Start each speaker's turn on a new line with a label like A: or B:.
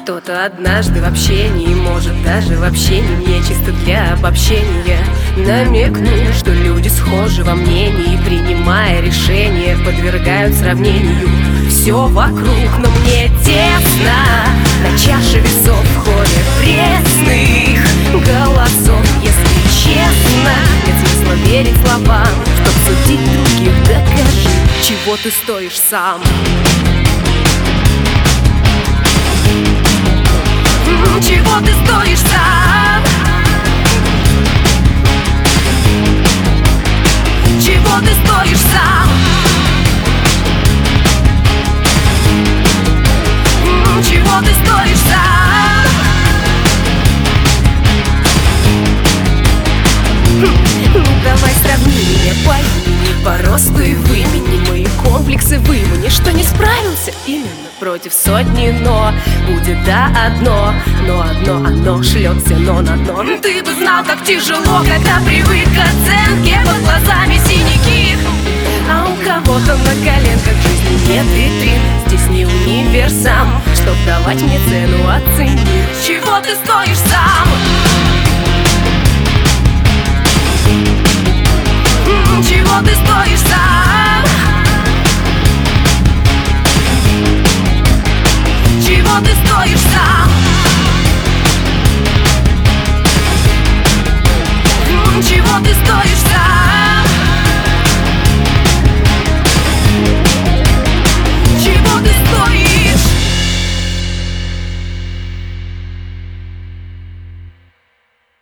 A: Кто-то однажды в общении, может даже в общении мне чисто для обобщения намекнул, что люди схожи во мнении, принимая решения, подвергают сравнению все вокруг, но мне тесно на чаше весов в хоре пресных голосов. Если честно, нет смысла верить словам, чтоб судить других, докажи, чего ты стоишь сам. Чего ты стоишь сам? Чего ты стоишь сам? Чего ты стоишь сам? Давай сравни меня по имени, по росту и в имени. Мои комплексы вымани, что не справился именно против сотни, но будет да одно, но одно оно шлет все но на дно. Ты бы знал, как тяжело, когда привык к оценке, под глазами синяки, а у кого-то на коленках жизни нет витрин. Здесь не универсам, чтоб давать мне цену, оцени, чего ты стоишь сам. Чего ты стоишь сам? Чего ты стоишь сам? Чего ты стоишь